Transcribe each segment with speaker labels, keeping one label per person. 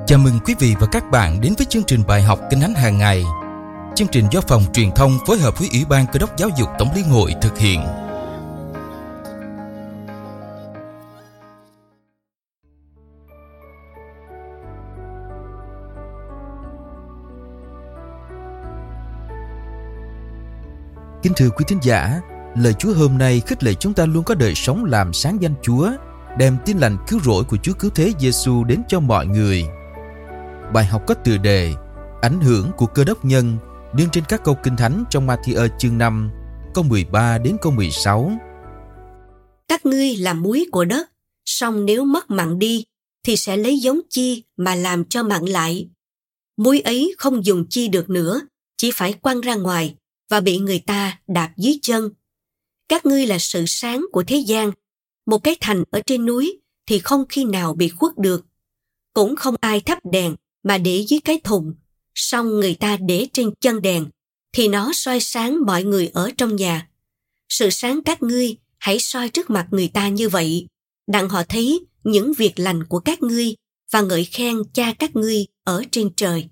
Speaker 1: Chào mừng quý vị và các bạn đến với chương trình bài học Kinh Thánh hàng ngày. Chương trình do Phòng Truyền thông phối hợp với Ủy ban Cơ đốc Giáo dục Tổng Liên hội thực hiện. Kính thưa quý thính giả, lời Chúa hôm nay khích lệ chúng ta luôn có đời sống làm sáng danh Chúa, đem tin lành cứu rỗi của Chúa Cứu Thế Giêsu đến cho mọi người. Bài học có tựa đề Ảnh hưởng của Cơ đốc nhân, nương trên các câu Kinh Thánh trong Ma-thi-ơ chương 5, câu 13 đến câu 16.
Speaker 2: Các ngươi là muối của đất, song nếu mất mặn đi, thì sẽ lấy giống chi mà làm cho mặn lại? Muối ấy không dùng chi được nữa, chỉ phải quăng ra ngoài và bị người ta đạp dưới chân. Các ngươi là sự sáng của thế gian. Một cái thành ở trên núi thì không khi nào bị khuất được. Cũng không ai thắp đèn mà để dưới cái thùng, song người ta để trên chân đèn, thì nó soi sáng mọi người ở trong nhà. Sự sáng các ngươi hãy soi trước mặt người ta như vậy, đặng họ thấy những việc lành của các ngươi và ngợi khen Cha các ngươi ở trên trời.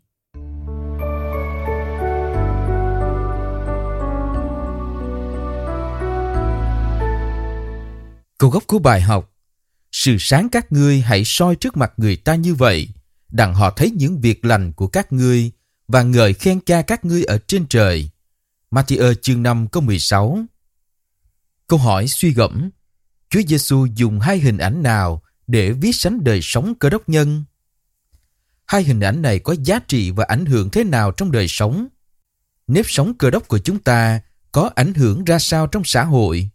Speaker 1: Câu gốc của bài học: sự sáng các ngươi hãy soi trước mặt người ta như vậy, đặng họ thấy những việc lành của các ngươi và ngợi khen Cha các ngươi ở trên trời. Ma-thi-ơ chương 5 câu 16. Câu hỏi suy gẫm: Chúa Giêsu dùng hai hình ảnh nào để ví sánh đời sống Cơ đốc nhân? Hai hình ảnh này có giá trị và ảnh hưởng thế nào trong đời sống? Nếp sống Cơ đốc của chúng ta có ảnh hưởng ra sao trong xã hội?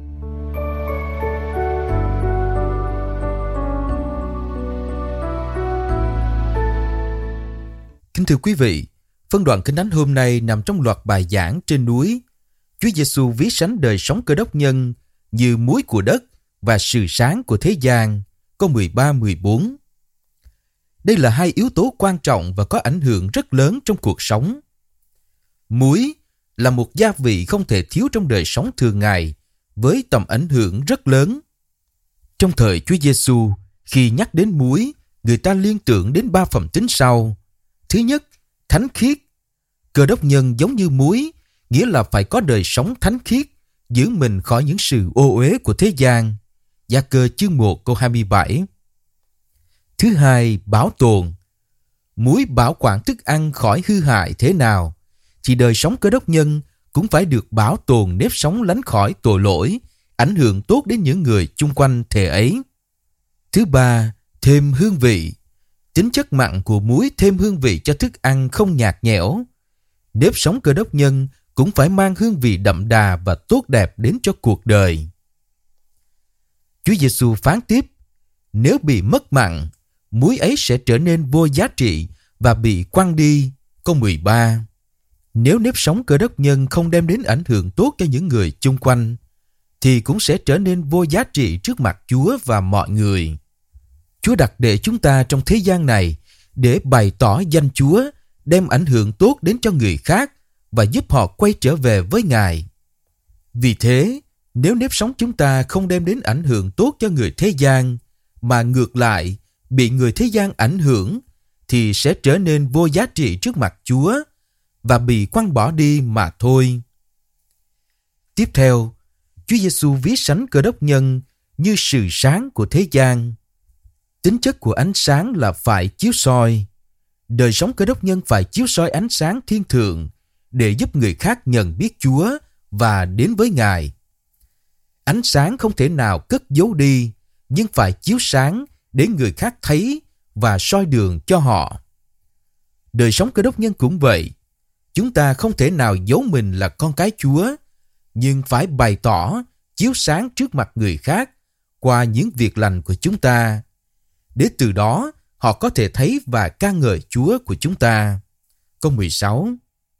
Speaker 1: Kính thưa quý vị, phân đoạn Kinh Thánh hôm nay nằm trong loạt bài giảng trên núi. Chúa Giêsu ví sánh đời sống Cơ đốc nhân như muối của đất và sự sáng của thế gian, câu 13-14. Đây là hai yếu tố quan trọng và có ảnh hưởng rất lớn trong cuộc sống. Muối là một gia vị không thể thiếu trong đời sống thường ngày, với tầm ảnh hưởng rất lớn. Trong thời Chúa Giêsu, khi nhắc đến muối, người ta liên tưởng đến 3 phẩm tính sau. Thứ nhất, thánh khiết. Cơ đốc nhân giống như muối, nghĩa là phải có đời sống thánh khiết, giữ mình khỏi những sự ô uế của thế gian. Gia-cơ chương 1 câu 27. Thứ hai, bảo tồn. Muối bảo quản thức ăn khỏi hư hại thế nào, thì đời sống Cơ đốc nhân cũng phải được bảo tồn nếp sống lánh khỏi tội lỗi, ảnh hưởng tốt đến những người chung quanh thể ấy. Thứ ba, thêm hương vị. Tính chất mặn của muối thêm hương vị cho thức ăn không nhạt nhẽo. Nếp sống Cơ đốc nhân cũng phải mang hương vị đậm đà và tốt đẹp đến cho cuộc đời. Chúa Giêsu phán tiếp: nếu bị mất mặn, muối ấy sẽ trở nên vô giá trị và bị quăng đi. Câu 13. Nếu nếp sống Cơ đốc nhân không đem đến ảnh hưởng tốt cho những người chung quanh, thì cũng sẽ trở nên vô giá trị trước mặt Chúa và mọi người. Chúa đặt để chúng ta trong thế gian này để bày tỏ danh Chúa, đem ảnh hưởng tốt đến cho người khác và giúp họ quay trở về với Ngài. Vì thế, nếu nếp sống chúng ta không đem đến ảnh hưởng tốt cho người thế gian, mà ngược lại bị người thế gian ảnh hưởng, thì sẽ trở nên vô giá trị trước mặt Chúa và bị quăng bỏ đi mà thôi. Tiếp theo, Chúa Giêsu ví sánh Cơ đốc nhân như sự sáng của thế gian. Tính chất của ánh sáng là phải chiếu soi. Đời sống Cơ đốc nhân phải chiếu soi ánh sáng thiên thượng để giúp người khác nhận biết Chúa và đến với Ngài. Ánh sáng không thể nào cất giấu đi, nhưng phải chiếu sáng để người khác thấy và soi đường cho họ. Đời sống Cơ đốc nhân cũng vậy. Chúng ta không thể nào giấu mình là con cái Chúa, nhưng phải bày tỏ, chiếu sáng trước mặt người khác qua những việc lành của chúng ta, để từ đó họ có thể thấy và ca ngợi Chúa của chúng ta. Câu 16.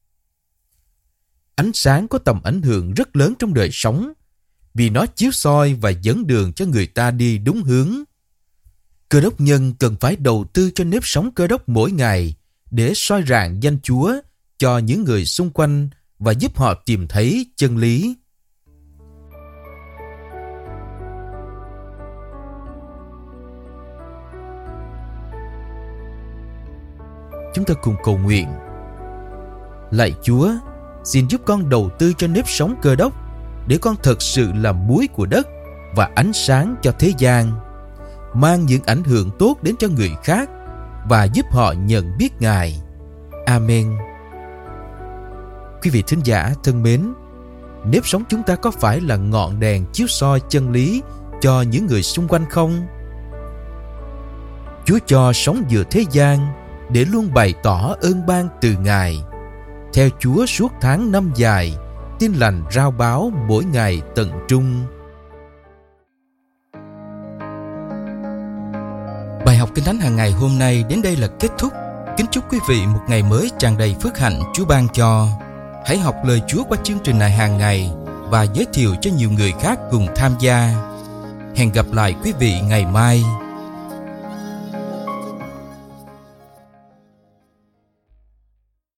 Speaker 1: Ánh sáng có tầm ảnh hưởng rất lớn trong đời sống, vì nó chiếu soi và dẫn đường cho người ta đi đúng hướng. Cơ đốc nhân cần phải đầu tư cho nếp sống cơ đốc mỗi ngày để soi rạng danh Chúa cho những người xung quanh và giúp họ tìm thấy chân lý. Chúng ta cùng cầu nguyện. Lạy Chúa, xin giúp con đầu tư cho nếp sống Cơ Đốc, để con thật sự là muối của đất và ánh sáng cho thế gian, mang những ảnh hưởng tốt đến cho người khác và giúp họ nhận biết Ngài. Amen. Quý vị thính giả thân mến, nếp sống chúng ta có phải là ngọn đèn chiếu soi chân lý cho những người xung quanh không? Chúa cho sống giữa thế gian để luôn bày tỏ ơn ban từ Ngài. Theo Chúa suốt tháng năm dài, tin lành rao báo mỗi ngày tận trung. Bài học Kinh Thánh hàng ngày hôm nay đến đây là kết thúc. Kính chúc quý vị một ngày mới tràn đầy phước hạnh Chúa ban cho. Hãy học lời Chúa qua chương trình này hàng ngày và giới thiệu cho nhiều người khác cùng tham gia. Hẹn gặp lại quý vị ngày mai.